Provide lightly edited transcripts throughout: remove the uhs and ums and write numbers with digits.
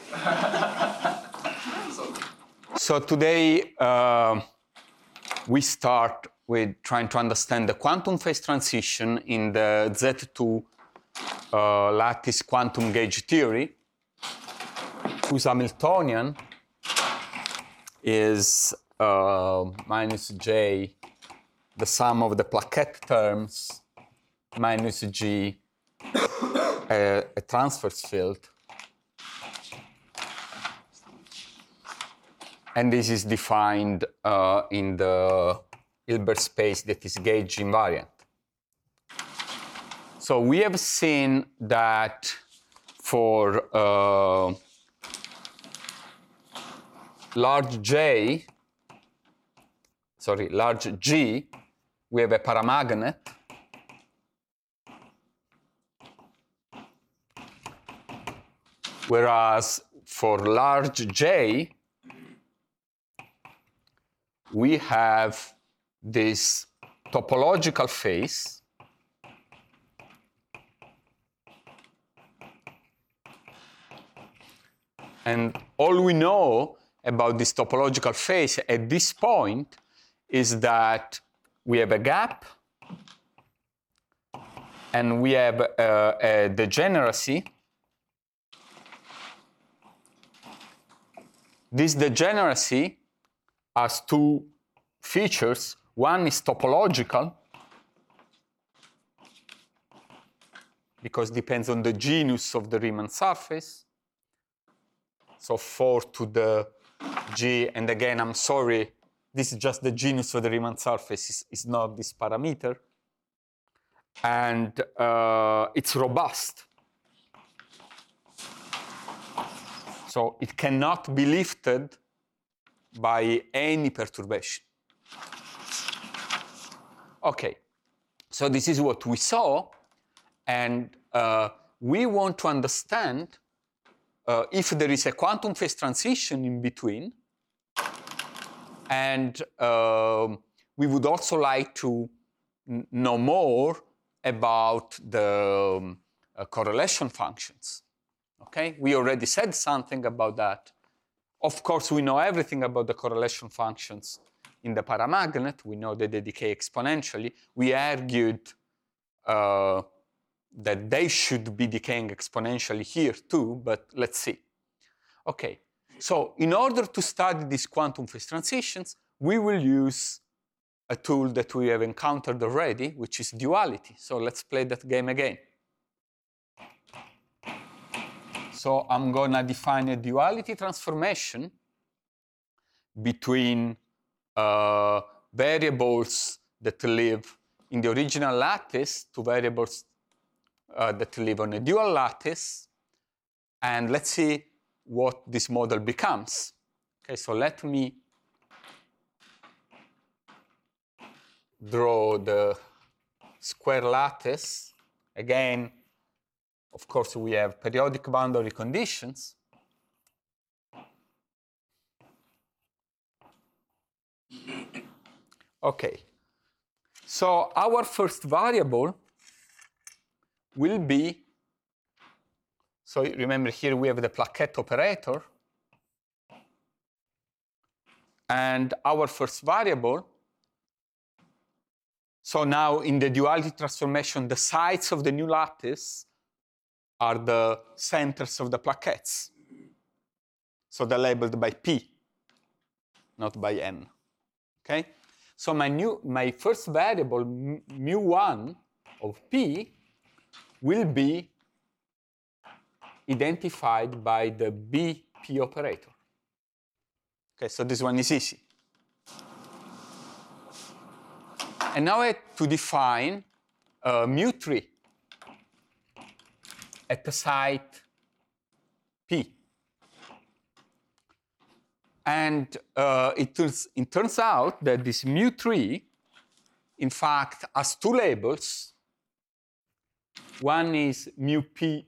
So today we start with trying to understand the quantum phase transition in the Z2 lattice quantum gauge theory, whose Hamiltonian is minus J, the sum of the Plaquette terms, minus G, a transverse field. And this is defined in the Hilbert space that is gauge invariant. So we have seen that for large G, we have a paramagnet whereas for large J, we have this topological phase and all we know about this topological phase at this point is that we have a gap and we have a degeneracy. This degeneracy has two features. One is topological, because it depends on the genus of the Riemann surface. So 4 to the G, and again, I'm sorry, this is just the genus of the Riemann surface, it's not this parameter. And it's robust. So it cannot be lifted by any perturbation. Okay, so this is what we saw, and we want to understand if there is a quantum phase transition in between, and we would also like to know more about the correlation functions. Okay, we already said something about that. Of course, we know everything about the correlation functions in the paramagnet. We know that they decay exponentially. We argued that they should be decaying exponentially here too, but let's see. Okay, so in order to study these quantum phase transitions, we will use a tool that we have encountered already, which is duality. So let's play that game again. So I'm going to define a duality transformation between variables that live in the original lattice to variables that live on a dual lattice. And let's see what this model becomes. Okay, so let me draw the square lattice. Again, of course, we have periodic boundary conditions. Okay, so our first variable will be, so remember here we have the Plaquette operator, and our first variable, so now in the duality transformation, the sides of the new lattice are the centers of the plaquettes. So they're labeled by P, not by N. Okay? So my first variable, mu1 of P, will be identified by the BP operator. Okay, so this one is easy. And now I have to define mu3 at the site P. And it turns out that this mu3, in fact, has two labels. One is mu P,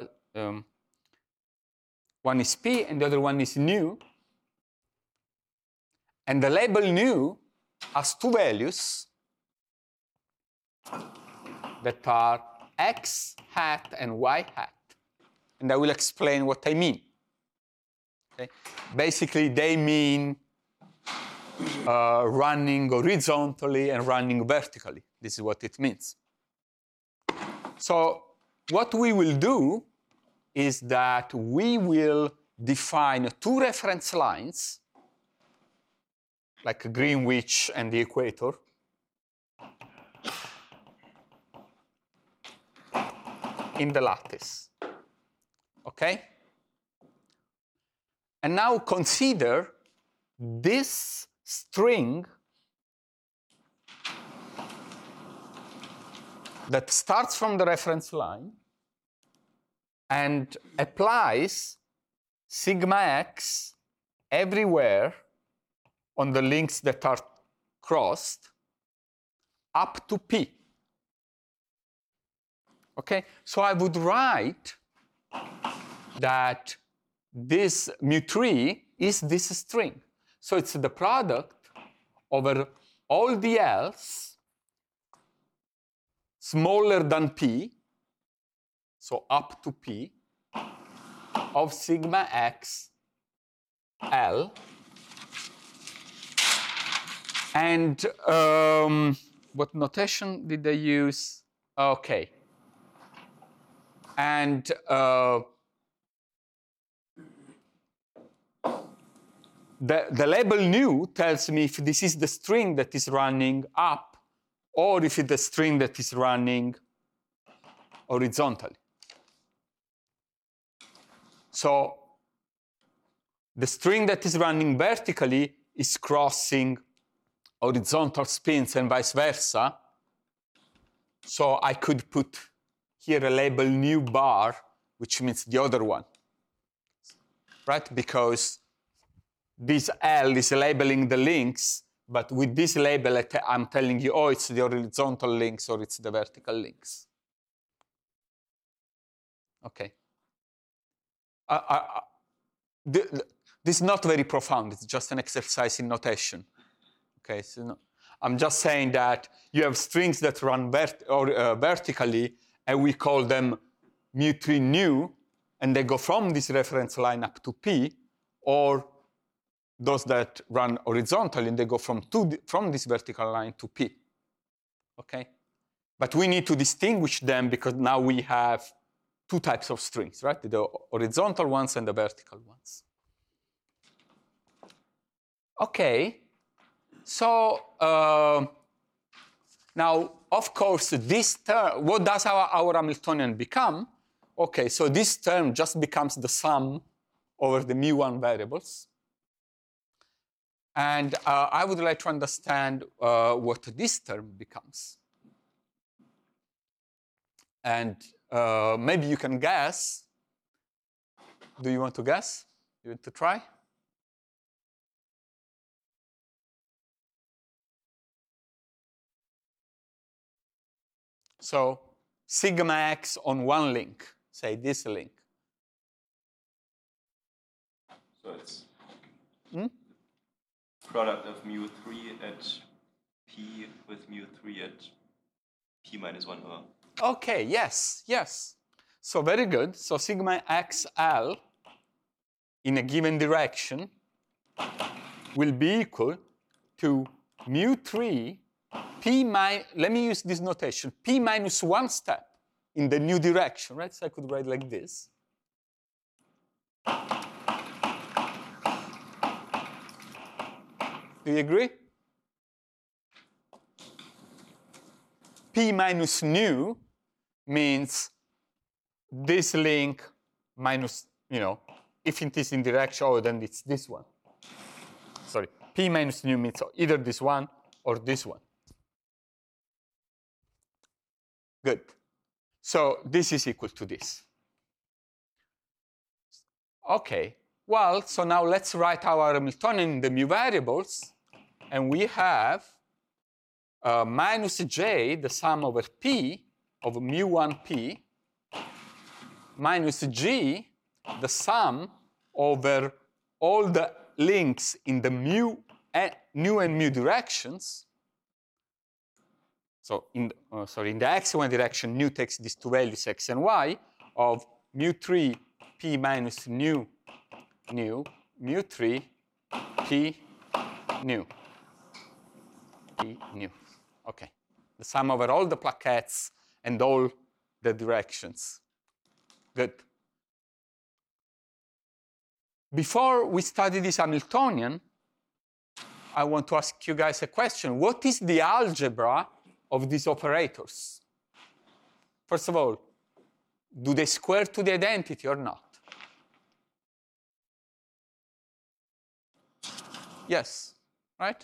one is P, and the other one is nu. And the label nu has two values that are x hat and y hat. And I will explain what I mean. Okay? Basically, they mean running horizontally and running vertically. This is what it means. So what we will do is that we will define two reference lines, like Greenwich and the equator, in the lattice. Okay? And now consider this string that starts from the reference line and applies sigma x everywhere on the links that are crossed up to p. Okay, so I would write that this mu3 is this string. So it's the product over all the L's smaller than p, so up to p, of sigma x L. And what notation did they use? Okay. And the label new tells me if this is the string that is running up or if it's the string that is running horizontally. So the string that is running vertically is crossing horizontal spins and vice versa. So I could put here a label new bar, which means the other one, right? Because this L is labeling the links, but with this label, I'm telling you, oh, it's the horizontal links or it's the vertical links. Okay. This is not very profound. It's just an exercise in notation. Okay, so no, I'm just saying that you have strings that run vertically, and we call them mu3 new, and they go from this reference line up to p, or those that run horizontally, and they go from this vertical line to p. Okay? But we need to distinguish them because now we have two types of strings, right? The horizontal ones and the vertical ones. Okay. So now, of course, this term, what does our Hamiltonian become? Okay, so this term just becomes the sum over the mu1 variables. And I would like to understand what this term becomes. And maybe you can guess. Do you want to guess? You want to try? So sigma x on one link, say this link. So it's product of mu3 at p with mu3 at p minus 1 over. Okay, yes, yes. So very good. So sigma xl in a given direction will be equal to mu3 p minus, let me use this notation, p minus one step in the new direction, right? So I could write like this. Do you agree? P minus nu means this link minus, if it is in direction, oh, then it's this one. Sorry, P minus nu means either this one or this one. Good. So this is equal to this. Okay. Well, so now let's write our Hamiltonian in the mu variables. And we have minus j, the sum over p of mu1p, minus g, the sum over all the links in the nu and mu directions. So in the x1 direction, nu takes these two values, x and y, of mu3 p minus nu mu3 p nu. P nu. Okay. The sum over all the plaquettes and all the directions. Good. Before we study this Hamiltonian, I want to ask you guys a question. What is the algebra of these operators? First of all, do they square to the identity or not? Yes, right?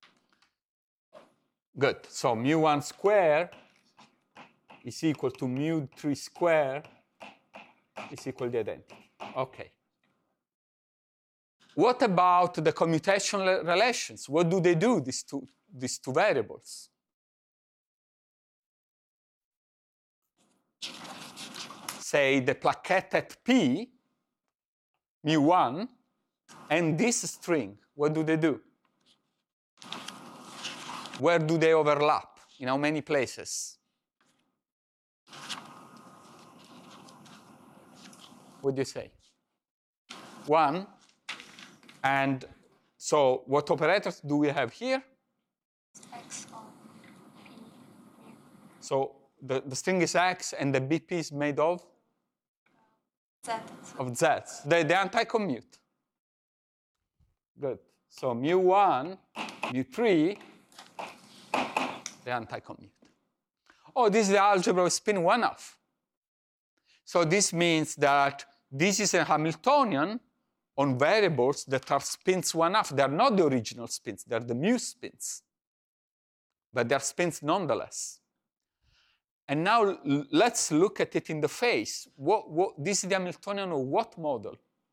Good. So mu1 square is equal to mu3 square is equal to the identity. Okay. What about the commutational relations? What do they do, these two variables? Say the plaquette at P, mu1, and this string, what do they do? Where do they overlap? In how many places? What do you say? One. And so what operators do we have here? X on P. So the string is X and the BP is made of? Z. Of Z's. They anti-commute. Good. So mu1, mu3, they anti-commute. Oh, this is the algebra of spin 1-half. So this means that this is a Hamiltonian on variables that are spins 1-half. They are not the original spins, they are the mu spins. But they are spins nonetheless. And now let's look at it in the face. This is the Hamiltonian of what model?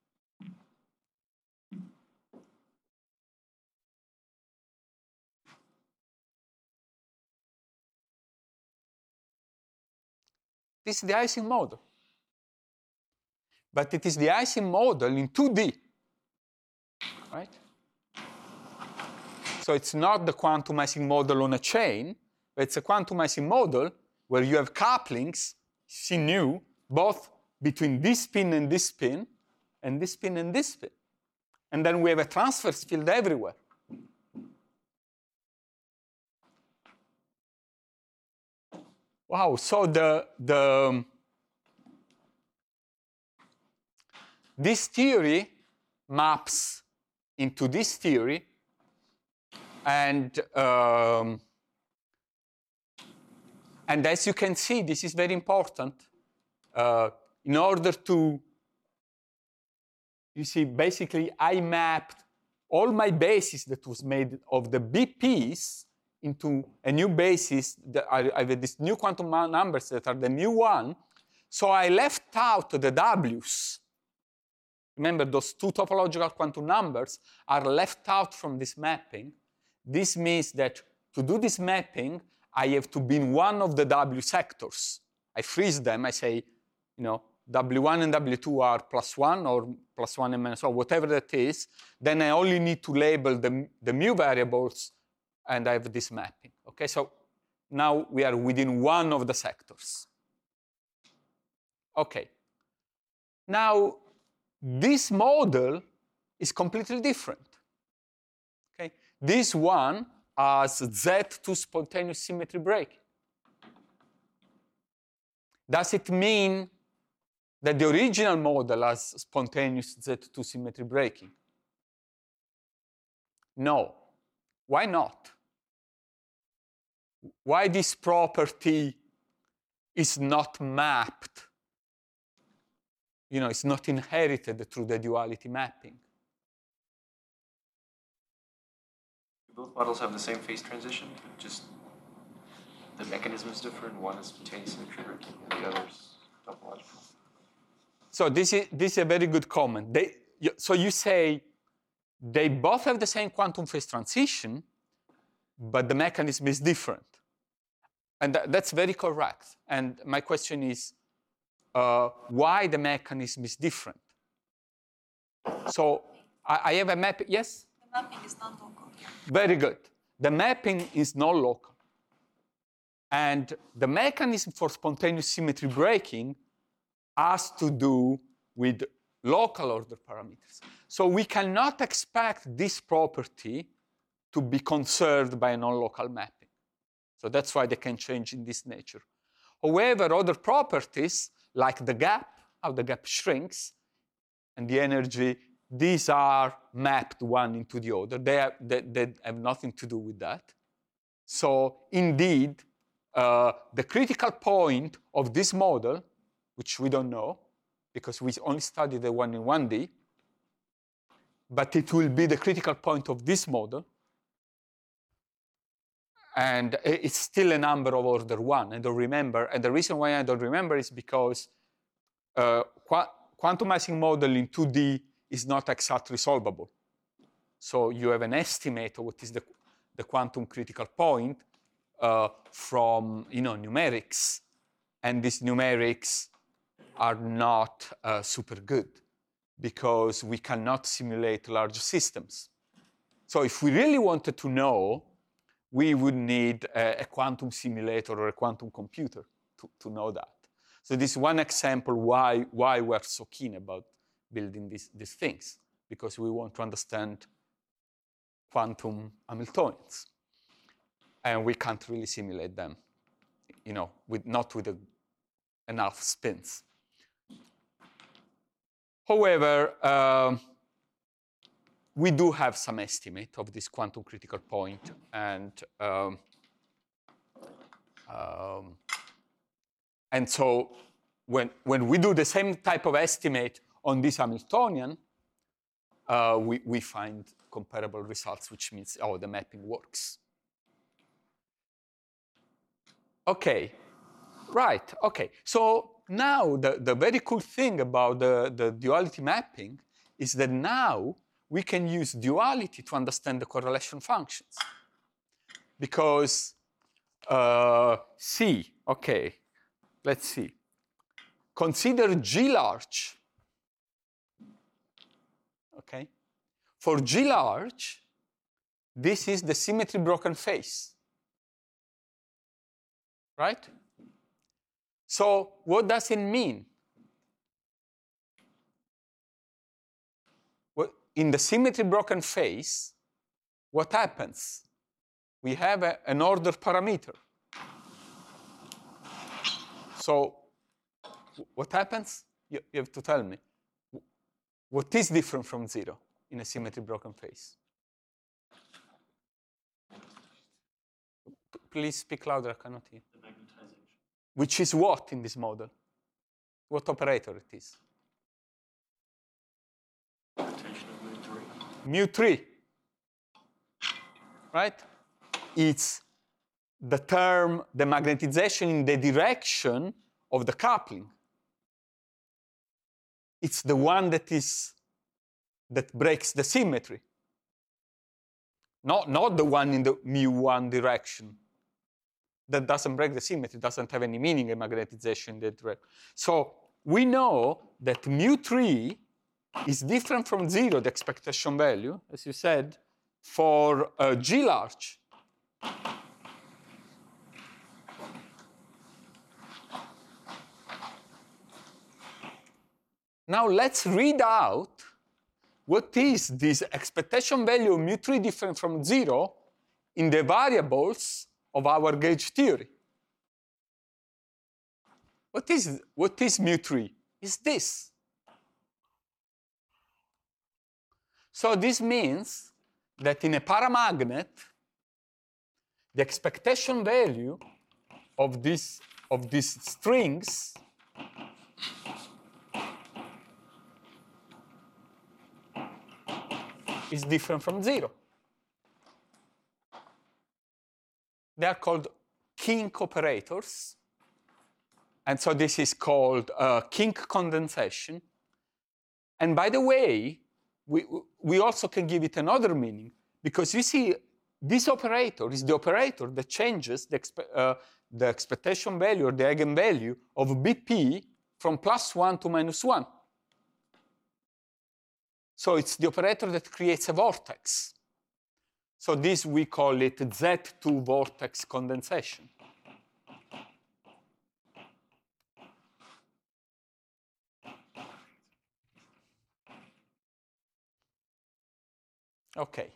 This is the Ising model. But it is the Ising model in 2D, right? So it's not the quantum Ising model on a chain, but it's a quantum Ising model where you have couplings, C nu, both between this spin and this spin, and this spin and this spin. And then we have a transverse field everywhere. Wow, so this theory maps into this theory, and as you can see, this is very important. In order to, you see, basically I mapped all my basis that was made of the BPs into a new basis. I have these new quantum numbers that are the mu1. So I left out the W's. Remember, those two topological quantum numbers are left out from this mapping. This means that to do this mapping, I have to be in one of the W sectors. I freeze them. I say, W1 and W2 are +1 or +1 and -1, whatever that is. Then I only need to label the mu variables, and I have this mapping. Okay, so now we are within one of the sectors. Okay. Now, this model is completely different. Okay? This one has Z2 spontaneous symmetry breaking. Does it mean that the original model has spontaneous Z2 symmetry breaking? No. Why not? Why this property is not mapped? It's not inherited through the duality mapping. Both models have the same phase transition, just the mechanism is different. One is spontaneous symmetry breaking, and the other is topological. So this is a very good comment. So you say they both have the same quantum phase transition, but the mechanism is different. And that's very correct. And my question is, why the mechanism is different? So I have a map. Yes? The mapping is non-local. Very good. The mapping is non-local. And the mechanism for spontaneous symmetry breaking has to do with local order parameters. So we cannot expect this property to be conserved by a non-local mapping. So that's why they can change in this nature. However, other properties, like the gap, how the gap shrinks, and the energy, these are mapped one into the other. They have nothing to do with that. So indeed, the critical point of this model, which we don't know, because we only studied the one in 1D, but it will be the critical point of this model. And it's still a number of order 1. I don't remember. And the reason why I don't remember is because quantumizing model in 2D is not exactly solvable. So you have an estimate of what is the quantum critical point from numerics. And these numerics are not super good because we cannot simulate large systems. So if we really wanted to know, we would need a quantum simulator or a quantum computer to know that. So this is one example why we're so keen about building these things, because we want to understand quantum Hamiltonians. And we can't really simulate them, not with enough spins. However, we do have some estimate of this quantum critical point, and so when we do the same type of estimate on this Hamiltonian, we find comparable results, which means, the mapping works. Okay, right, okay. So now the very cool thing about the duality mapping is that now we can use duality to understand the correlation functions. Because, let's see. Consider G large, okay? For G large, this is the symmetry broken phase, right? So what does it mean? In the symmetry broken phase, what happens? We have an order parameter. So what happens? You have to tell me. What is different from 0 in a symmetry broken phase? Please speak louder, I cannot hear. The magnetization. Which is what in this model? What operator it is? Rotation of mu3, right? It's the term, the magnetization in the direction of the coupling. It's the one that breaks the symmetry. Not the one in the mu1 direction. That doesn't break the symmetry, doesn't have any meaning in magnetization in that direction. So we know that mu3 is different from 0, the expectation value, as you said, for G large. Now let's read out what is this expectation value of mu3 different from 0 in the variables of our gauge theory. What is mu3? It's this. So this means that in a paramagnet, the expectation value of these strings is different from 0. They are called kink operators. And so this is called kink condensation. And by the way, we also can give it another meaning, because you see, this operator is the operator that changes the expectation value or the eigenvalue of BP from +1 to -1. So it's the operator that creates a vortex. So this, we call it Z2 vortex condensation. Okay.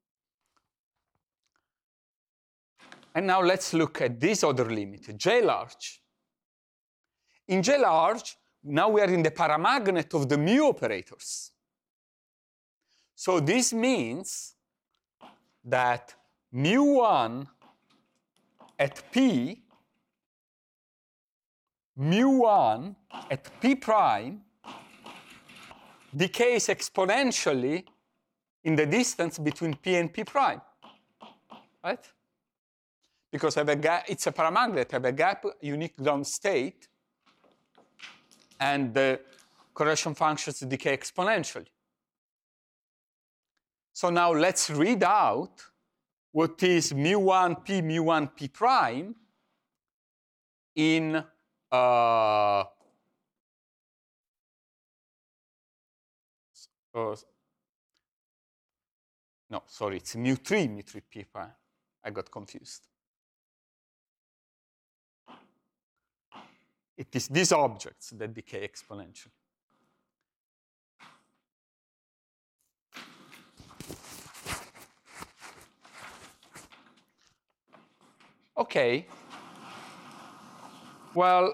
And now let's look at this other limit, J large. In J large, now we are in the paramagnet of the mu operators. So this means that mu1 at P, mu1 at P prime decays exponentially in the distance between P and P prime, right? Because I have a gap, it's a paramagnet, I have a gap unique ground state, and the correlation functions decay exponentially. So now let's read out what is mu1 p prime in no, sorry, it's mu3 p prime. I got confused. It is these objects that decay exponentially. Okay. Well,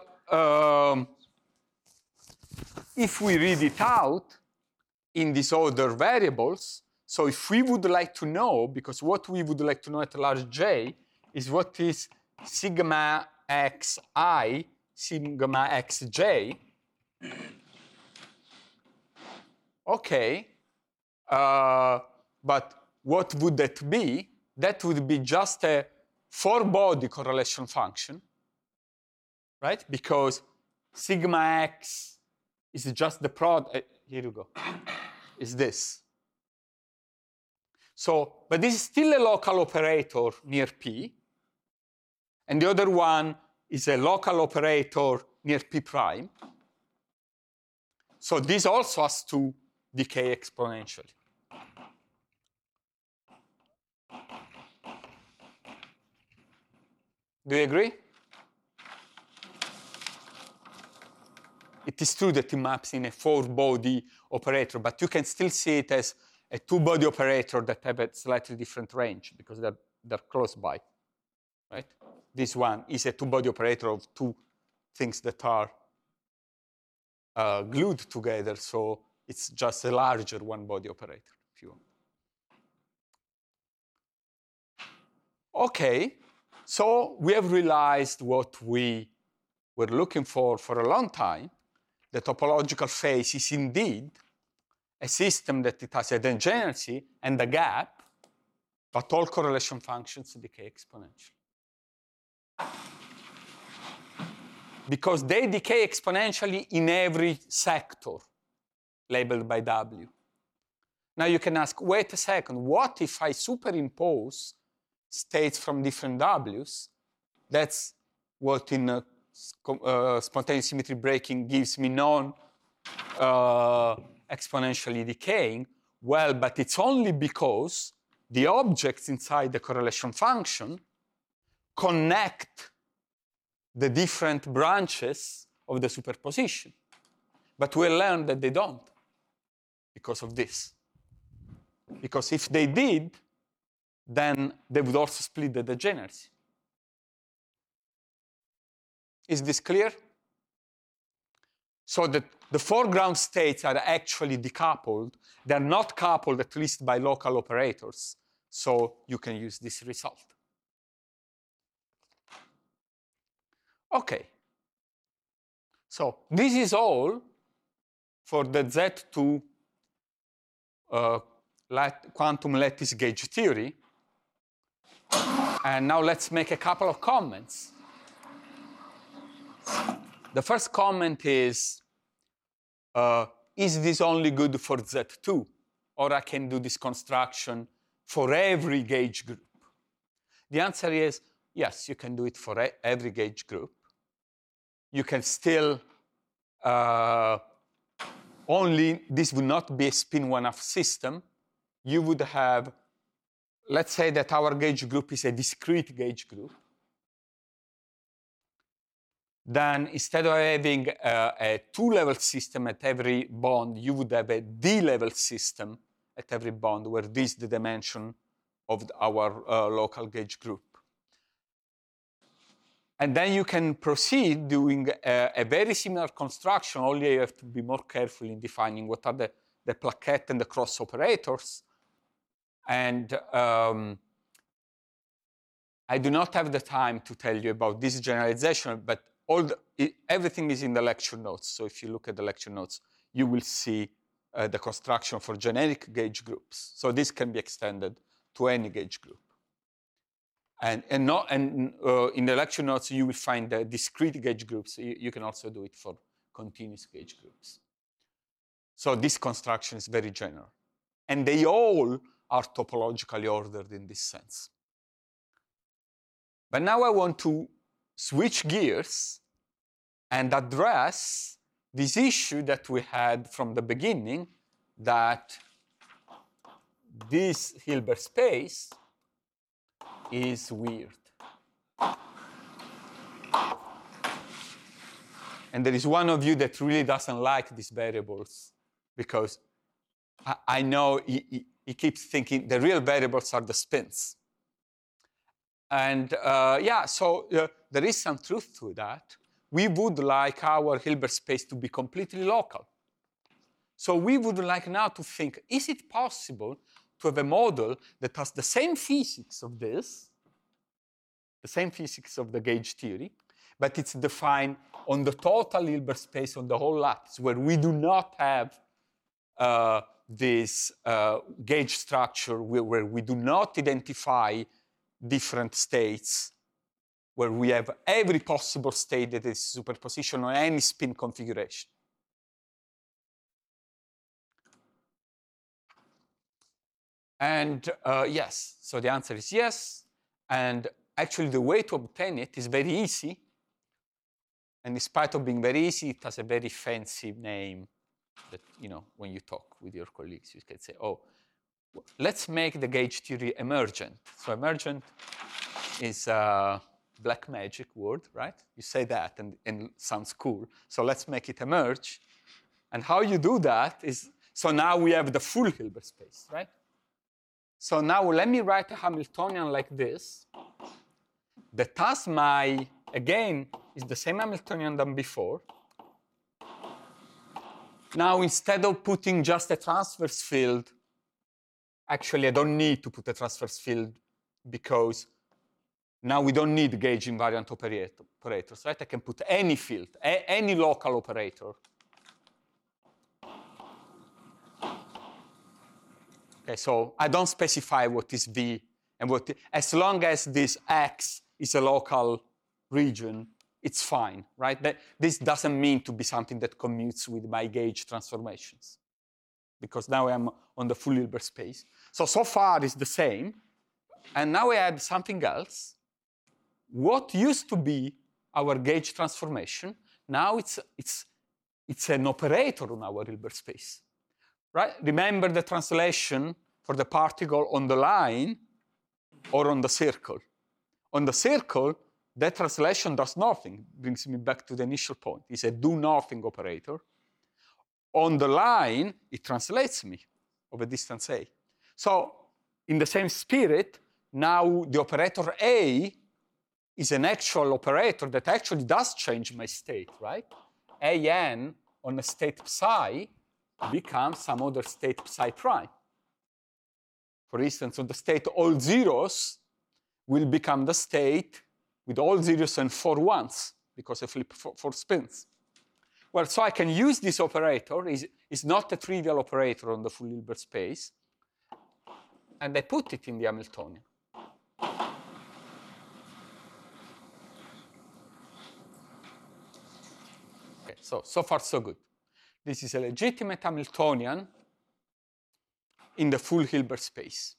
if we read it out in these other variables, so if we would like to know, because what we would like to know at large J is what is sigma xi, sigma xj. Okay. But what would that be? That would be just a four-body correlation function, right? Because sigma x is just the product. Here you go. Is this. So, but this is still a local operator near P. And the other one is a local operator near P prime. So this also has to decay exponentially. Do you agree? It is true that it maps in a four-body operator, but you can still see it as a two-body operator that have a slightly different range because they're close by, right? This one is a two-body operator of two things that are glued together, so it's just a larger one-body operator, if you want. Okay, so we have realized what we were looking for a long time. The topological phase is indeed a system that it has a degeneracy and a gap, but all correlation functions decay exponentially. Because they decay exponentially in every sector labeled by W. Now you can ask, wait a second, what if I superimpose states from different W's? That's what in spontaneous symmetry breaking gives me non-exponentially decaying. Well, but it's only because the objects inside the correlation function connect the different branches of the superposition. But we'll learn that they don't because of this. Because if they did, then they would also split the degeneracy. Is this clear? So that the foreground states are actually decoupled. They're not coupled, at least by local operators. So you can use this result. Okay. So this is all for the Z2 quantum lattice gauge theory. And now let's make a couple of comments. The first comment is this only good for Z2? Or I can do this construction for every gauge group? The answer is yes, you can do it for every gauge group. You can still this would not be a spin 1/2 system. You would have, let's say that our gauge group is a discrete gauge group. Then instead of having a two-level system at every bond, you would have a D-level system at every bond, where this is the dimension of our local gauge group. And then you can proceed doing a very similar construction, only you have to be more careful in defining what are the plaquette and the cross operators. And I do not have the time to tell you about this generalization, but everything is in the lecture notes. So if you look at the lecture notes, you will see the construction for generic gauge groups. So this can be extended to any gauge group. And in the lecture notes, you will find the discrete gauge groups. You can also do it for continuous gauge groups. So this construction is very general. And they all are topologically ordered in this sense. But now I want to switch gears and address this issue that we had from the beginning, that this Hilbert space is weird. And there is one of you that really doesn't like these variables, because I know he keeps thinking the real variables are the spins. And yeah, so there is some truth to that. We would like our Hilbert space to be completely local. So we would like now to think, is it possible to have a model that has the same physics of this, the same physics of the gauge theory, but it's defined on the total Hilbert space on the whole lattice, where we do not have this gauge structure, where we do not identify different states, where we have every possible state that is superposition on any spin configuration. And yes, so the answer is yes. And actually, the way to obtain it is very easy. And in spite of being very easy, it has a very fancy name that, you know, when you talk with your colleagues, you can say, oh, let's make the gauge theory emergent. So emergent is a black magic word, right? You say that and it sounds cool. So let's make it emerge. And how you do that is, so now we have the full Hilbert space, right? So now let me write a Hamiltonian like this, that has my, again, is the same Hamiltonian than before. Now, instead of putting just a transverse field, actually, I don't need to put a transverse field, because now we don't need gauge invariant operators, right? I can put any field, any local operator. Okay, so I don't specify what is V and what, as long as this X is a local region, it's fine, right? This doesn't mean to be something that commutes with my gauge transformations, because now I'm on the full Hilbert space. So far it's the same. And now I add something else. What used to be our gauge transformation, now it's an operator on our Hilbert space, right? Remember the translation for the particle on the line or on the circle. On the circle, that translation does nothing, brings me back to the initial point. It's a do-nothing operator. On the line, it translates me over distance A. So in the same spirit, now the operator A is an actual operator that actually does change my state, right? AN on a state psi becomes some other state psi prime. For instance, on the state all zeros will become the state with all zeros and 4 ones, because I flip 4 spins. Well, so I can use this operator. It's not a trivial operator on the full Hilbert space. And I put it in the Hamiltonian. Okay, so far so good. This is a legitimate Hamiltonian in the full Hilbert space.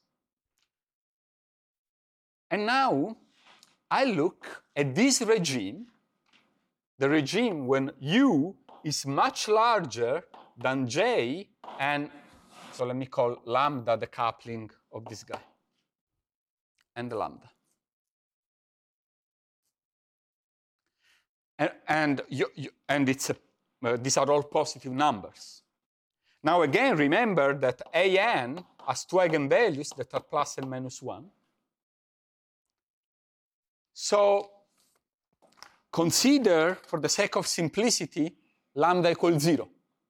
And now I look at this regime, the regime when U is much larger than J, and so let me call lambda the coupling of this guy, and the lambda. And it's these are all positive numbers. Now again, remember that AN has two eigenvalues that are plus and minus 1. So consider, for the sake of simplicity, lambda equals 0.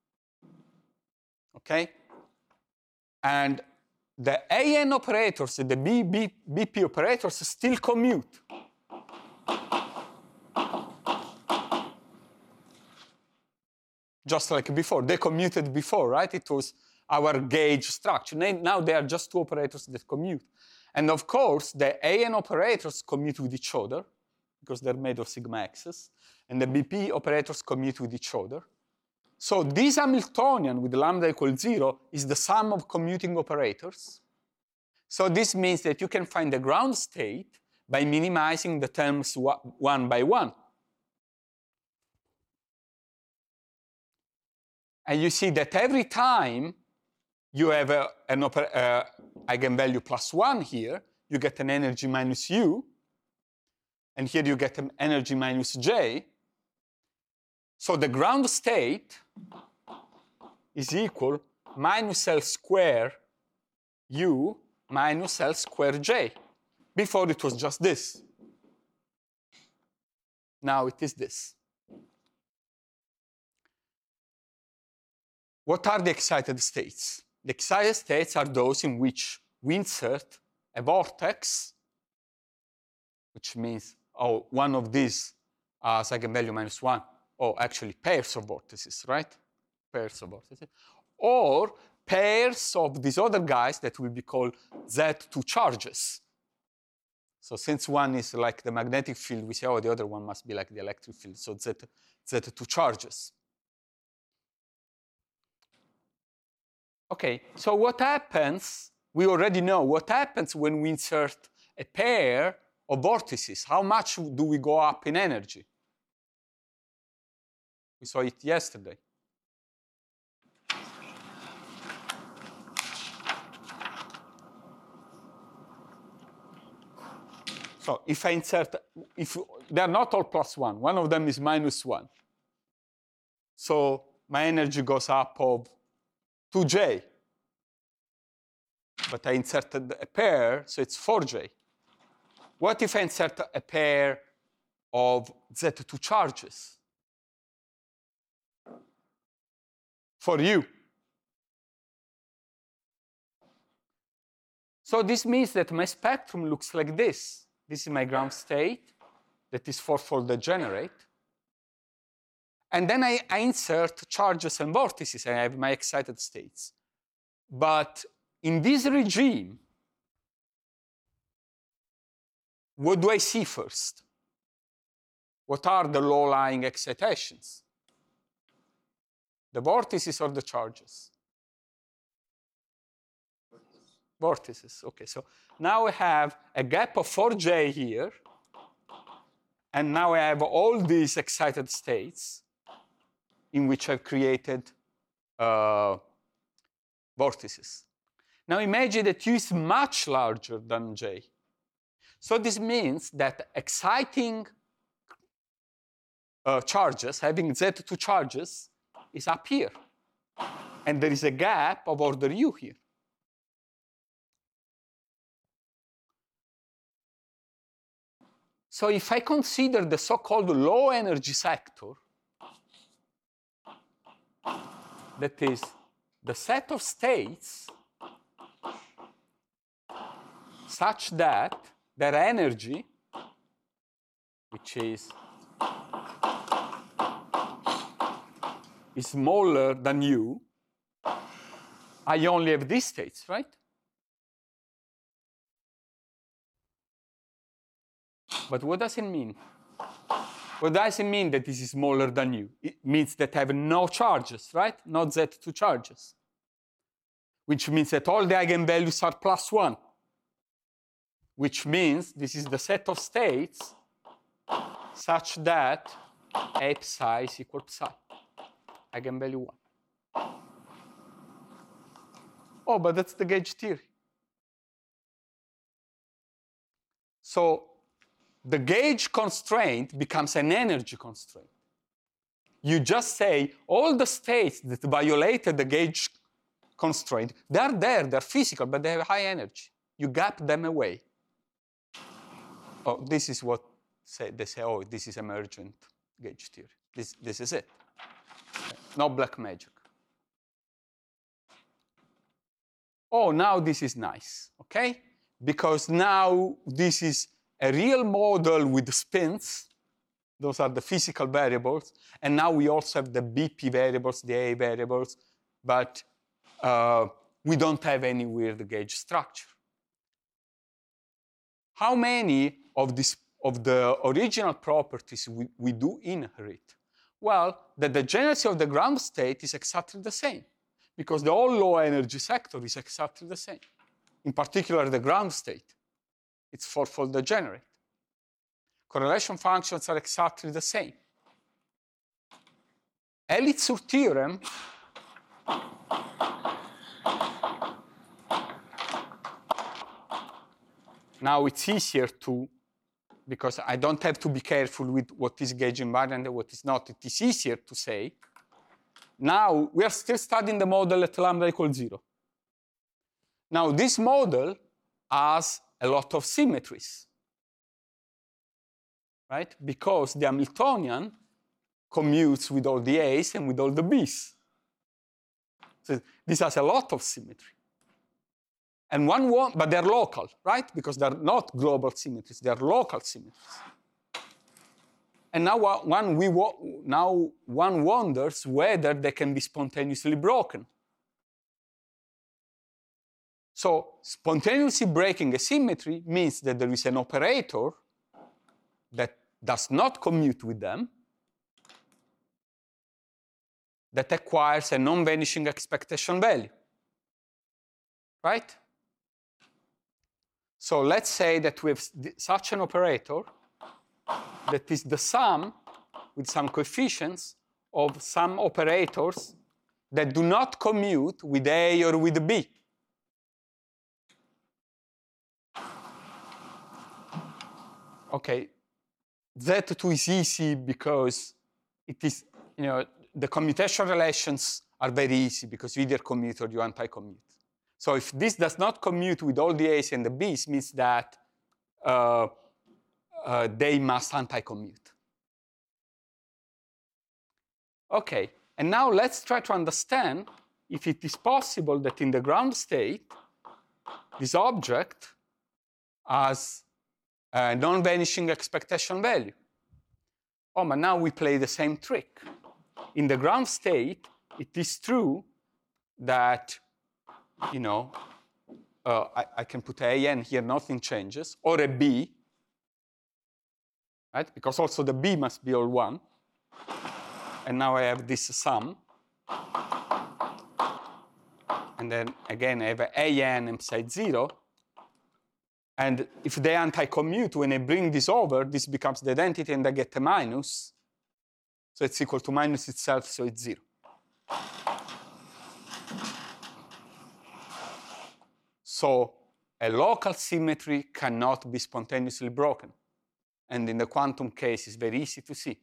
Okay? And the AN operators and the BP operators still commute. Just like before. They commuted before, right? It was our gauge structure. Now they are just two operators that commute. And of course, the AN operators commute with each other, because they're made of sigma x's, and the BP operators commute with each other. So this Hamiltonian with lambda equals 0 is the sum of commuting operators. So this means that you can find the ground state by minimizing the terms one by one. And you see that every time you have an eigenvalue plus 1 here, you get an energy minus u. And here you get an energy minus j. So the ground state is equal minus L square u minus L square j. Before it was just this. Now it is this. What are the excited states? The excited states are those in which we insert a vortex, which means, oh, one of these has eigenvalue minus 1. Oh, actually pairs of vortices, right? Pairs of vortices. Or pairs of these other guys that will be called Z2 charges. So since one is like the magnetic field, we say, oh, the other one must be like the electric field. So Z2 charges. Okay, so what happens, we already know what happens when we insert a pair of vortices. How much do we go up in energy? We saw it yesterday. So if I insert, they are not all plus 1. One of them is minus 1. So my energy goes up of 2j. But I inserted a pair, so it's 4j. What if I insert a pair of Z2 charges? For u. So this means that my spectrum looks like this. This is my ground state that is fourfold degenerate. And then I insert charges and vortices, and I have my excited states. But in this regime, what do I see first? What are the low-lying excitations? The vortices or the charges? Vortices. Okay, so now I have a gap of 4j here, and now I have all these excited states in which I've created vortices. Now imagine that u is much larger than j. So this means that exciting charges, having Z2 charges, is up here. And there is a gap of order u here. So if I consider the so-called low energy sector, that is the set of states such that their energy, which is smaller than u, I only have these states, right? But what does it mean? What does it mean that this is smaller than u? It means that I have no charges, right? No Z2 charges. Which means that all the eigenvalues are plus 1. Which means this is the set of states such that A psi is equal to psi. Eigenvalue 1. Oh, but that's the gauge theory. So the gauge constraint becomes an energy constraint. You just say all the states that violated the gauge constraint. They're there, they're physical, but they have high energy. You gap them away. Oh, this is what they say, oh, this is emergent gauge theory. This is it. No black magic. Oh, now this is nice, okay? Because now this is a real model with spins. Those are the physical variables. And now we also have the BP variables, the A variables, but we don't have any weird gauge structure. How many of the original properties we do inherit? Well, that the degeneracy of the ground state is exactly the same, because the whole low energy sector is exactly the same. In particular, the ground state. It's fourfold degenerate. Correlation functions are exactly the same. Elitzur theorem now it's easier to, because I don't have to be careful with what is gauge invariant and what is not. It is easier to say. Now we are still studying the model at lambda equals 0. Now this model has a lot of symmetries, right? Because the Hamiltonian commutes with all the A's and with all the B's. So this has a lot of symmetry. And but they're local, right? Because they're not global symmetries, they're local symmetries. And now one wonders whether they can be spontaneously broken. So spontaneously breaking a symmetry means that there is an operator that does not commute with them, that acquires a non-vanishing expectation value, right? So let's say that we have such an operator that is the sum with some coefficients of some operators that do not commute with A or with B. Okay, Z2 is easy because it is, the commutation relations are very easy because you either commute or you anti-commute. So if this does not commute with all the A's and the B's, means that they must anti-commute. Okay, and now let's try to understand if it is possible that in the ground state, this object has a non-vanishing expectation value. Oh, but now we play the same trick. In the ground state, it is true that, I can put a n here, nothing changes, or a b, right? Because also the b must be all 1. And now I have this sum. And then again, I have a n inside 0. And if they anti-commute, when I bring this over, this becomes the identity and I get a minus. So it's equal to minus itself, so it's 0. So a local symmetry cannot be spontaneously broken. And in the quantum case, it's very easy to see.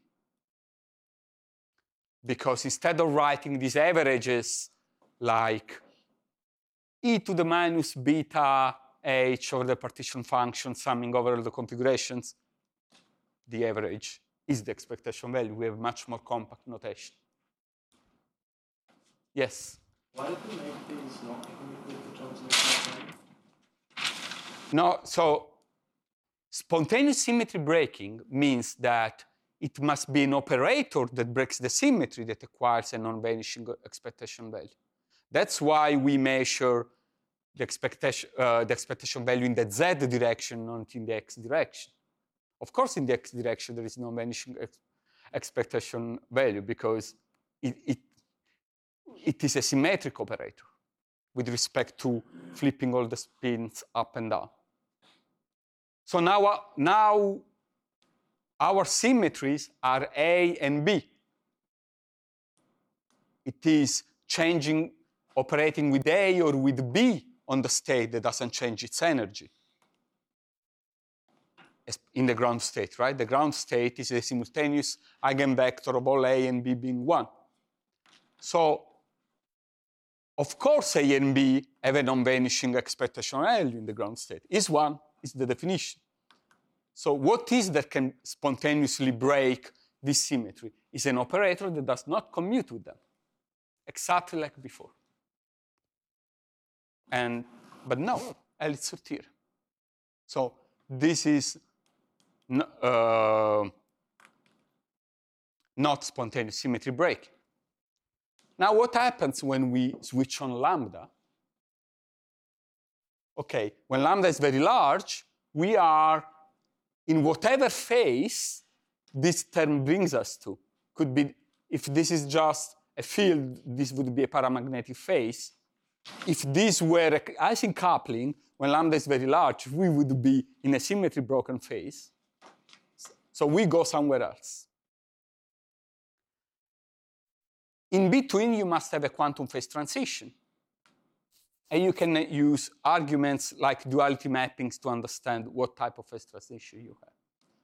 Because instead of writing these averages like e to the minus beta h over the partition function summing over the configurations, the average is the expectation value. We have much more compact notation. Yes? Why did they make these not commute with the translation value? No, so spontaneous symmetry breaking means that it must be an operator that breaks the symmetry that acquires a non-vanishing expectation value. That's why we measure the expectation value in the z direction, not in the x direction. Of course, in the x direction, there is no vanishing expectation value because it is a symmetric operator with respect to flipping all the spins up and down. So now our symmetries are A and B. It is changing, operating with A or with B on the state that doesn't change its energy. In the ground state, right? The ground state is a simultaneous eigenvector of all A and B being 1. So Of course, A and B have a non-vanishing expectation value in the ground state. Is one is the definition. So what is that can spontaneously break this symmetry? Is an operator that does not commute with them, exactly like before. But no, Elitzur theorem. So this is not spontaneous symmetry breaking. Now, what happens when we switch on lambda? Okay, when lambda is very large, we are in whatever phase this term brings us to. Could be, if this is just a field, this would be a paramagnetic phase. If this were Ising coupling, when lambda is very large, we would be in a symmetry broken phase. So we go somewhere else. In between, you must have a quantum phase transition. And you can use arguments like duality mappings to understand what type of phase transition you have.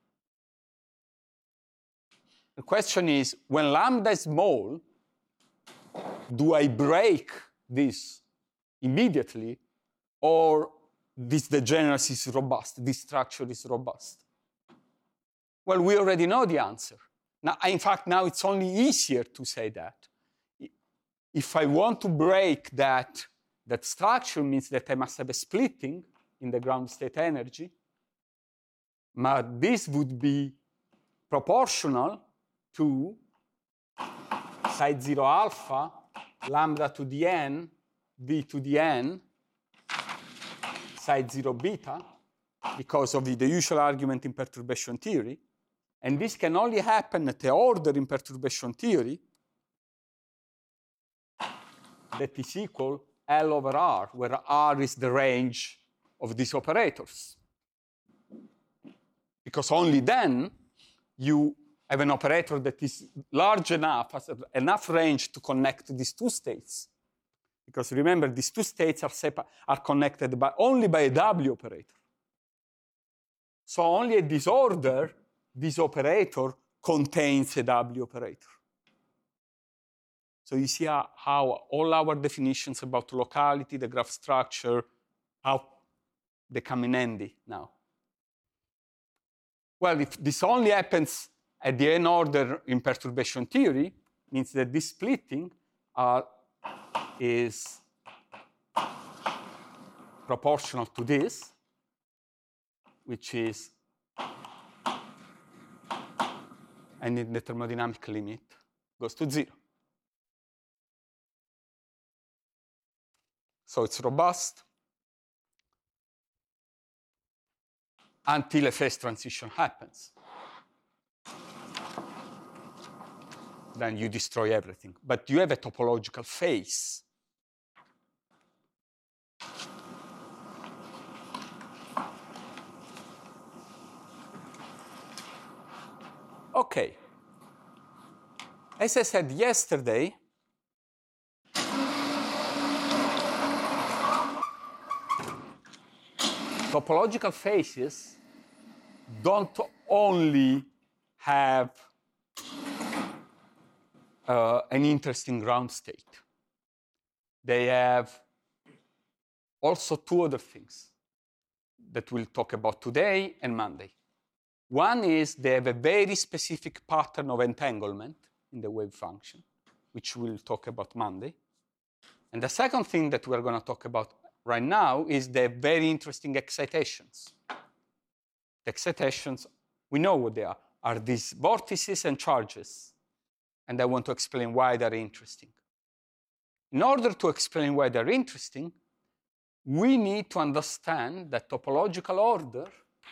The question is, when lambda is small, do I break this immediately, or this degeneracy is robust, this structure is robust? Well, we already know the answer. Now, in fact, now it's only easier to say that. If I want to break that structure, means that I must have a splitting in the ground state energy. But this would be proportional to psi 0 alpha, lambda to the n, v to the n, psi 0 beta, because of the usual argument in perturbation theory. And this can only happen at the order in perturbation theory that is equal L over R, where R is the range of these operators. Because only then you have an operator that is large enough, has enough range to connect these two states. Because remember, these two states are connected only by a W operator. So only at this order, this operator contains a W operator. So you see how all our definitions about locality, the graph structure, how they come in handy now. Well, if this only happens at the n order in perturbation theory, means that this splitting is proportional to this, which is, and in the thermodynamic limit goes to 0. So it's robust until a phase transition happens. Then you destroy everything. But you have a topological phase. Okay. As I said yesterday, topological phases don't only have an interesting ground state. They have also two other things that we'll talk about today and Monday. One is they have a very specific pattern of entanglement in the wave function, which we'll talk about Monday. And the second thing that we're going to talk about right now is the very interesting excitations. The excitations, we know what they are these vortices and charges. And I want to explain why they're interesting. In order to explain why they're interesting, we need to understand that topological order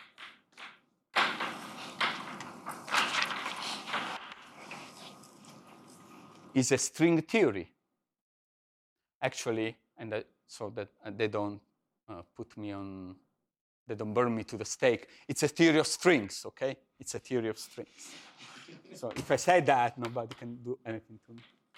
is a string theory. Actually, and so that they don't put me on, they don't burn me to the stake. It's a theory of strings, okay? It's a theory of strings. So if I say that, nobody can do anything to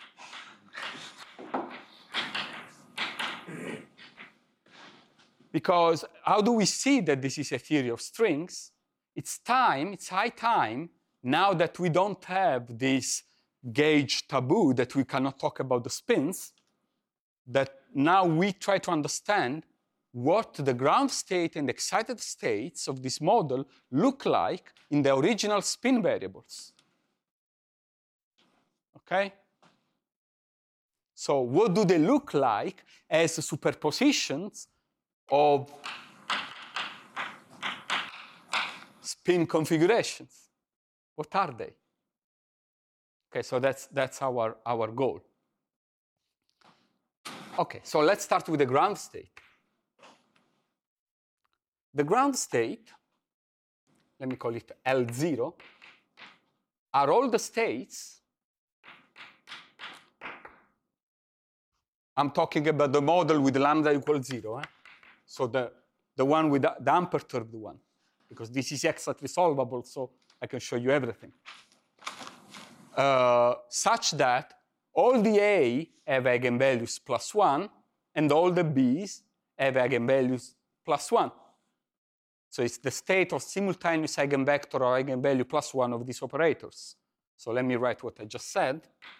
me. Because how do we see that this is a theory of strings? It's high time, now that we don't have this gauge taboo that we cannot talk about the spins, that now we try to understand what the ground state and excited states of this model look like in the original spin variables. Okay? So what do they look like as superpositions of spin configurations? What are they? Okay, so that's our goal. Okay, so let's start with the ground state. The ground state, let me call it L0, are all the states. I'm talking about the model with lambda equals 0. So the one with the unperturbed one, because this is exactly solvable, so I can show you everything. Such that all the A have eigenvalues plus 1, and all the B's have eigenvalues plus 1. So it's the state of simultaneous eigenvector or eigenvalue plus 1 of these operators. So let me write what I just said.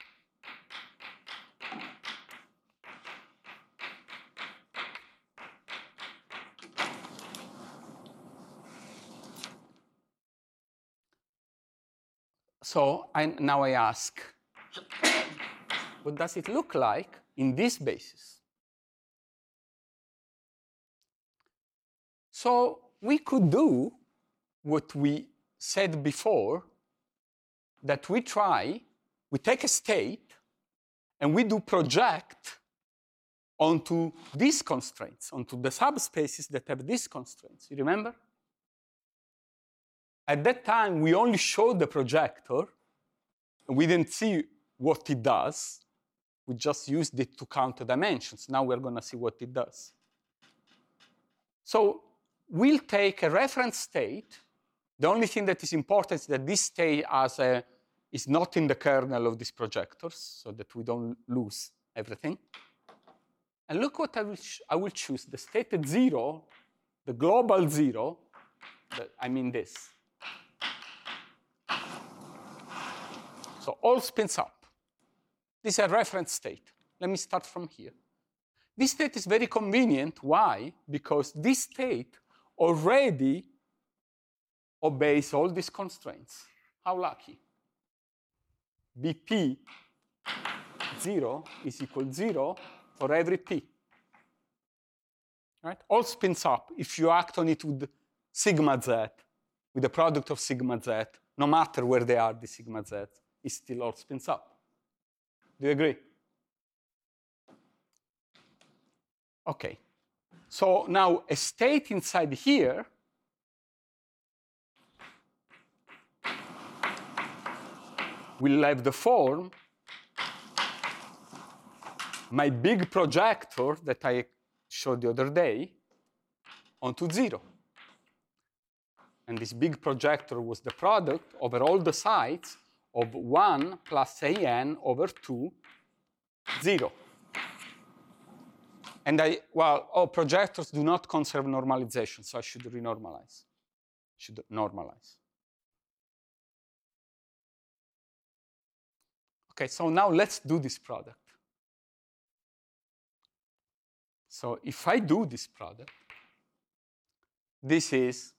So now I ask, what does it look like in this basis? So we could do what we said before, that we take a state, and we do project onto these constraints, onto the subspaces that have these constraints. You remember? At that time, we only showed the projector, and we didn't see what it does. We just used it to count the dimensions. Now we're going to see what it does. So we'll take a reference state. The only thing that is important is that this state is not in the kernel of these projectors, so that we don't lose everything. And look what I will choose. The state at 0, the global 0, I mean this. So all spins up. This is a reference state. Let me start from here. This state is very convenient. Why? Because this state already obeys all these constraints. How lucky. BP 0 is equal to 0 for every P. Right? All spins up if you act on it with sigma z, with the product of sigma z, no matter where they are, the sigma z, it still all spins up. Do you agree? Okay. So now a state inside here will have the form my big projector that I showed the other day onto 0. And this big projector was the product over all the sides of 1 plus an over 2, 0. And projectors do not conserve normalization, so I should renormalize. Should normalize. Okay, so now let's do this product. So if I do this product, this is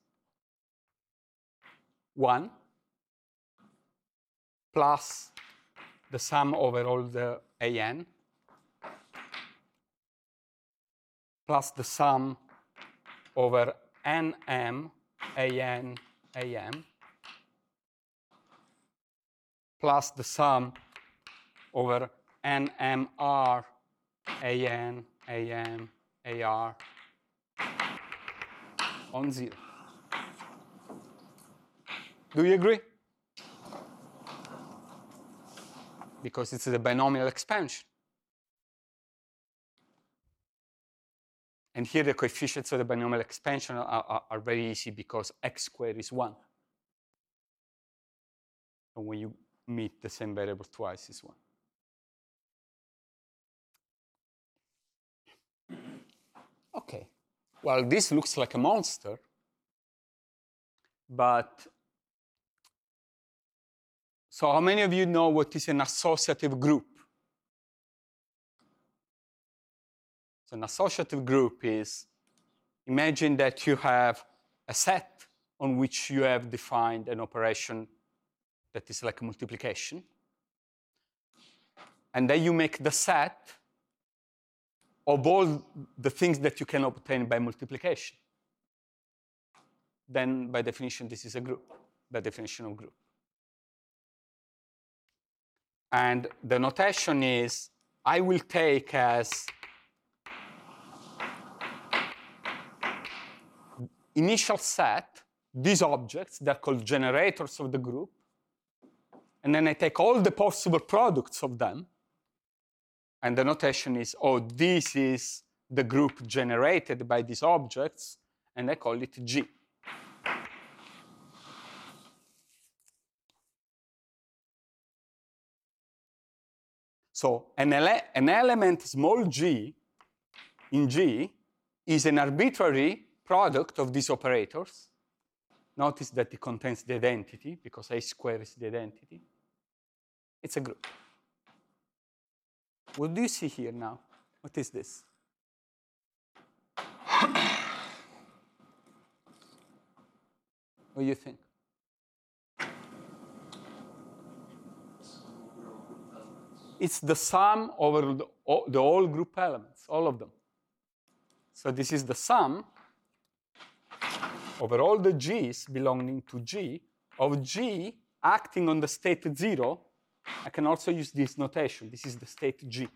1 plus the sum over all the an plus the sum over nm an am plus the sum over nmr an am ar on 0. Do you agree? Because it's a binomial expansion. And here the coefficients of the binomial expansion are very easy because x squared is 1. And when you meet the same variable twice, it's 1. Okay. Well, this looks like a monster, but so how many of you know what is an associative group? So an associative group is, imagine that you have a set on which you have defined an operation that is like multiplication. And then you make the set of all the things that you can obtain by multiplication. Then, by definition, this is a group, by definition of group. And the notation is, I will take as initial set these objects, they're called generators of the group, and then I take all the possible products of them, and the notation is, oh, this is the group generated by these objects, and I call it G. So an element small g in G is an arbitrary product of these operators. Notice that it contains the identity, because A squared is the identity. It's a group. What do you see here now? What is this? What do you think? It's the sum over the whole group elements, all of them. So this is the sum over all the G's belonging to G of G acting on the state 0. I can also use this notation. This is the state G.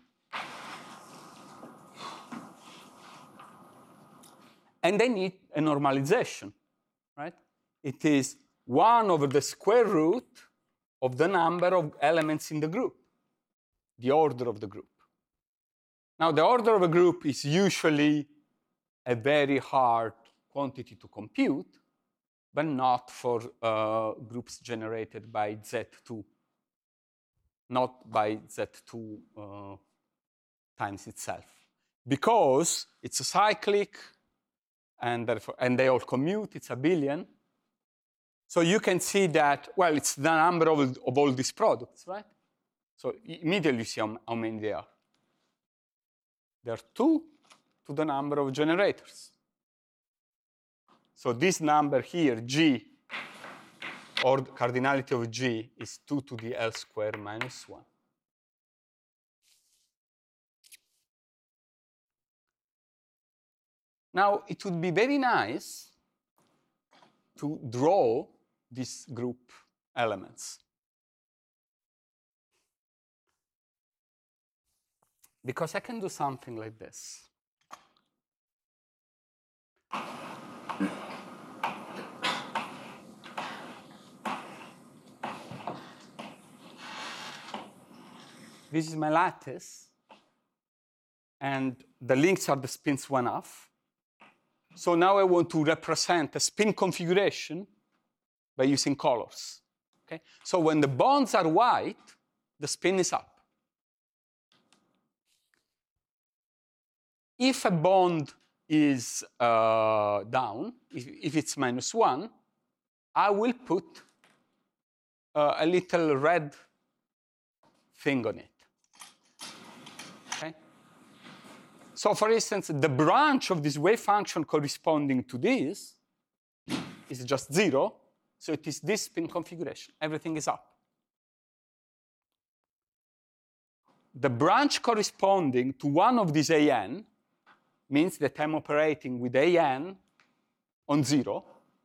And I need a normalization, right? It is 1 over the square root of the number of elements in the group, the order of the group. Now, the order of a group is usually a very hard quantity to compute, but not for groups generated by Z2, not by Z2 times itself, because it's a cyclic, and they all commute, it's abelian. So you can see that, well, it's the number of all these products, right? So immediately you see how many there are. There are 2 to the number of generators. So this number here, G, or the cardinality of G, is 2 to the L squared minus 1. Now, it would be very nice to draw these group elements, because I can do something like this. This is my lattice, and the links are the spins 1/2. So now I want to represent a spin configuration by using colors. Okay? So when the bonds are white, the spin is up. If a bond is down, if it's -1, I will put a little red thing on it. Okay? So for instance, the branch of this wave function corresponding to this is just 0, so it is this spin configuration. Everything is up. The branch corresponding to one of these AN means that I'm operating with AN on 0,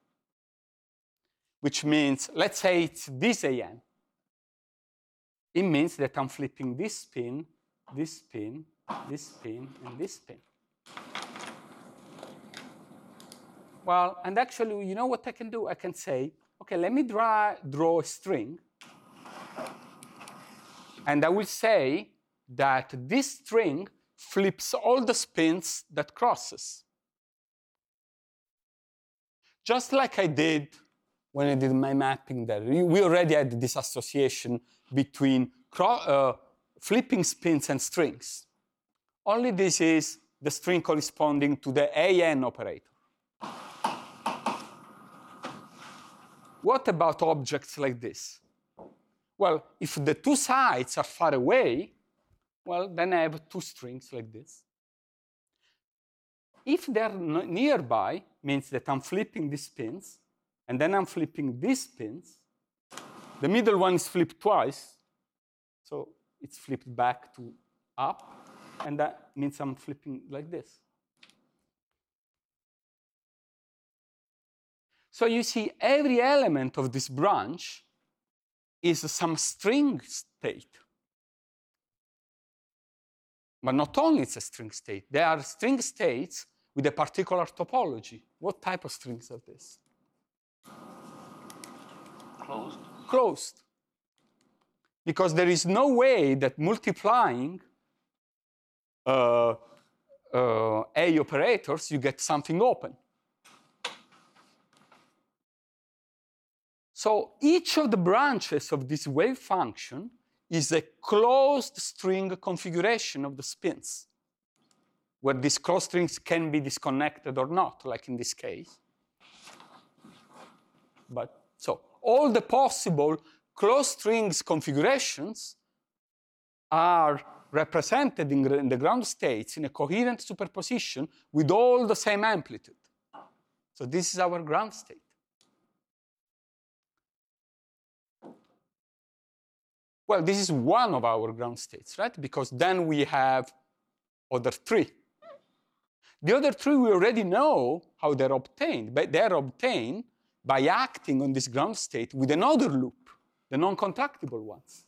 which means, let's say it's this AN. It means that I'm flipping this spin, this spin, this spin, and this spin. Well, and actually, you know what I can do? I can say, okay, let me draw a string. And I will say that this string flips all the spins that crosses. Just like I did when I did my mapping there. We already had this association between flipping spins and strings. Only this is the string corresponding to the AN operator. What about objects like this? Well, if the 2 sides are far away, well, then I have 2 strings like this. if they're nearby, means that I'm flipping these spins, and then I'm flipping these spins. The middle one is flipped twice, so it's flipped back to up, and that means I'm flipping like this. So you see, every element of this branch is some string state. But not only it's a string state, there are string states with a particular topology. What type of strings are these? Closed. Closed. Because there is no way that multiplying A operators, you get something open. So each of the branches of this wave function is a closed string configuration of the spins, where these closed strings can be disconnected or not, like in this case. But so all the possible closed strings configurations are represented in the ground states in a coherent superposition with all the same amplitude. So this is our ground state. Well, this is one of our ground states, right? Because then we have other three. The other three we already know how they're obtained, but they're obtained by acting on this ground state with another loop, the non-contractible ones.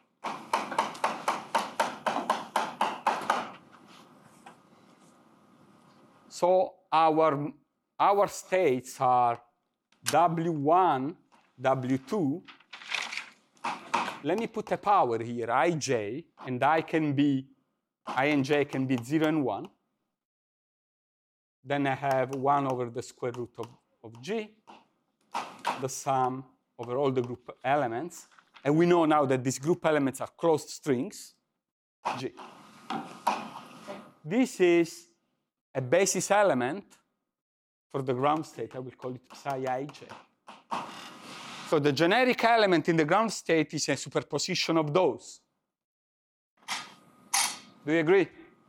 So our states are W1, W2. Let me put a power here, ij, and I and j can be 0 and 1. Then I have 1 over the square root of g, the sum over all the group elements. And we know now that these group elements are closed strings, g. This is a basis element for the ground state. I will call it psi ij. So the generic element in the ground state is a superposition of those. Do you agree?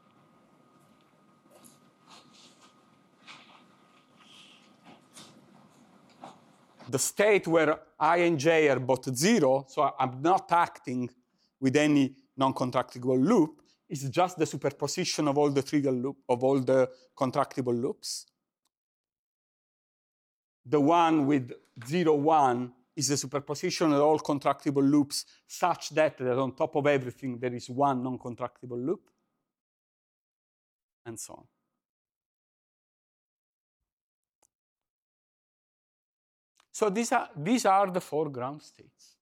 The state where I and j are both 0, so I'm not acting with any non-contractible loop, is just the superposition of all the trivial loop, of all the contractible loops. The one with 0, 1 is the superposition of all contractible loops such that on top of everything there is one non-contractible loop, and so on. So these are the 4 ground states.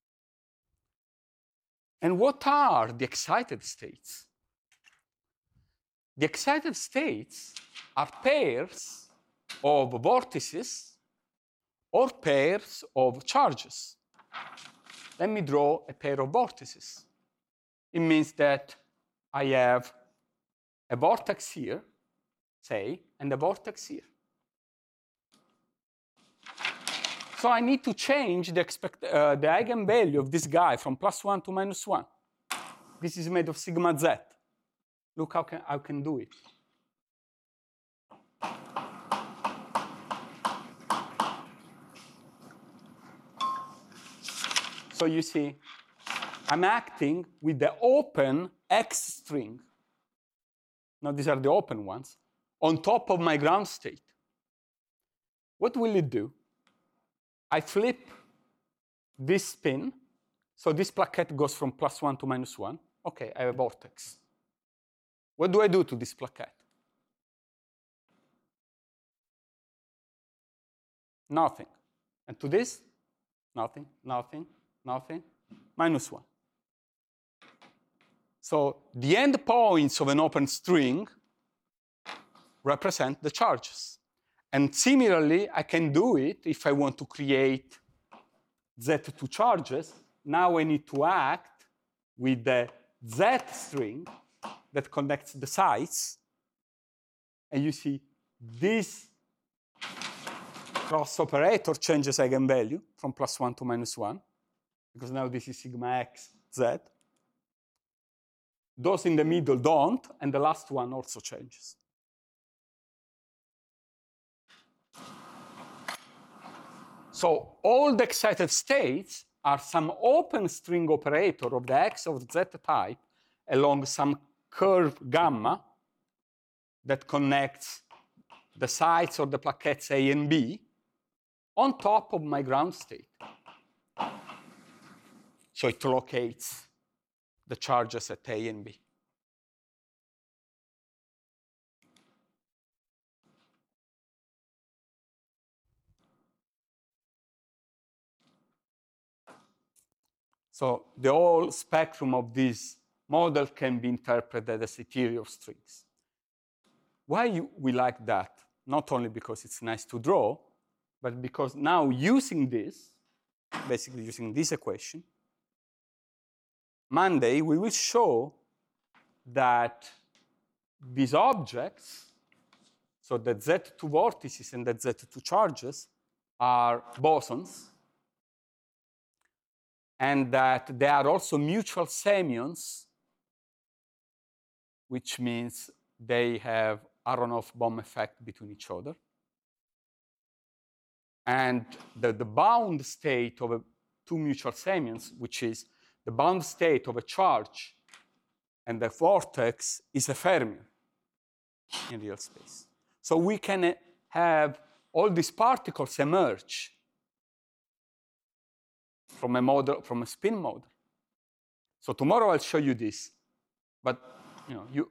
And what are the excited states? The excited states are pairs of vortices or pairs of charges. Let me draw a pair of vortices. It means that I have a vortex here, say, and a vortex here. So I need to change the eigenvalue of this guy from +1 to -1. This is made of sigma z. Look how I can do it. So you see, I'm acting with the open X string. Now these are the open ones, on top of my ground state. What will it do? I flip this spin, so this plaquette goes from +1 to -1. Okay, I have a vortex. What do I do to this plaquette? Nothing. And to this? Nothing, nothing, nothing, -1. So the endpoints of an open string represent the charges. And similarly, I can do it if I want to create Z2 charges. Now I need to act with the Z string that connects the sides. And you see, this cross operator changes eigenvalue from +1 to -1, because now this is sigma x z. Those in the middle don't, and the last one also changes. So all the excited states are some open string operator of the x of z type along some curve gamma that connects the sites of the plaquettes A and B on top of my ground state. So it locates the charges at A and B. So the whole spectrum of this model can be interpreted as a theory of strings. Why we like that? Not only because it's nice to draw, but because now using this, basically using this equation, Monday we will show that these objects, so the Z2 vortices and the Z2 charges, are bosons, and that they are also mutual semions, which means they have Aronoff-Bohm effect between each other. And the bound state of two mutual semions, which is the bound state of a charge and the vortex, is a fermion in real space. So we can have all these particles emerge from a model, from a spin model. So tomorrow I'll show you this, but you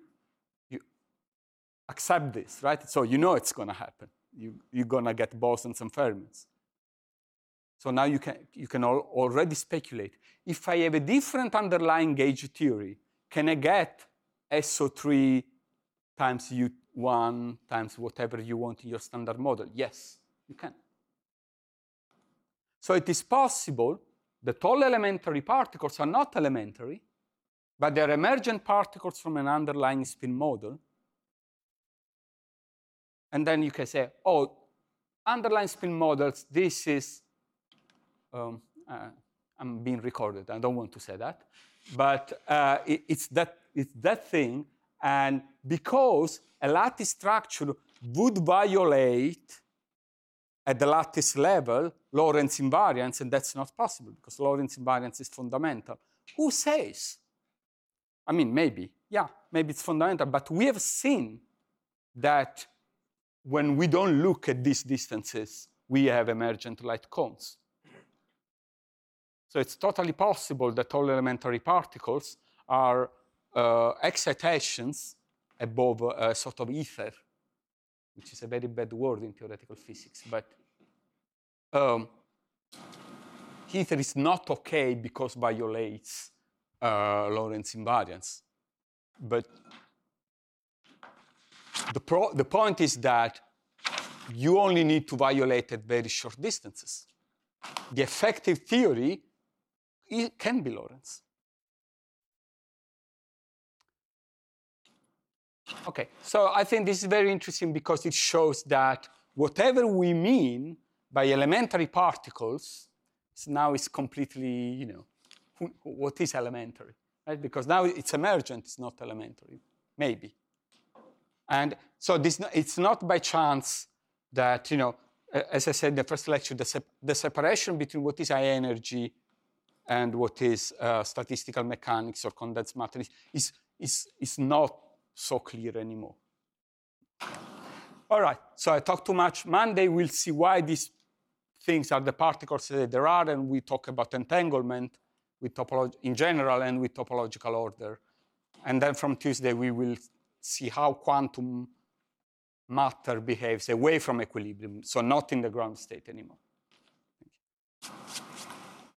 accept this, right? So you know it's going to happen. You're going to get bosons and fermions. So now you can already speculate. If I have a different underlying gauge theory, can I get SO3 times U1 times whatever you want in your standard model? Yes, you can. So it is possible that all elementary particles are not elementary, but they're emergent particles from an underlying spin model. And then you can say, oh, underlying spin models, this is, I'm being recorded, I don't want to say that, but it's that thing, and because a lattice structure would violate at the lattice level Lorentz invariance, and that's not possible because Lorentz invariance is fundamental. Who says? I mean, maybe, yeah, maybe it's fundamental, but we have seen that when we don't look at these distances, we have emergent light cones. So it's totally possible that all elementary particles are excitations above a sort of ether, which is a very bad word in theoretical physics. But ether is not OK because violates Lorentz invariance. But the point is that you only need to violate at very short distances. The effective theory can be Lorentz. OK, so I think this is very interesting because it shows that whatever we mean by elementary particles now is completely, what is elementary, right? Because now it's emergent, it's not elementary, maybe. And so it's not by chance that, as I said in the first lecture, the separation between what is high energy and what is statistical mechanics or condensed matter is not so clear anymore. All right, so I talked too much. Monday we'll see why these things are the particles that there are, and we talk about entanglement with topology in general and with topological order. And then from Tuesday we will see how quantum matter behaves away from equilibrium, so not in the ground state anymore.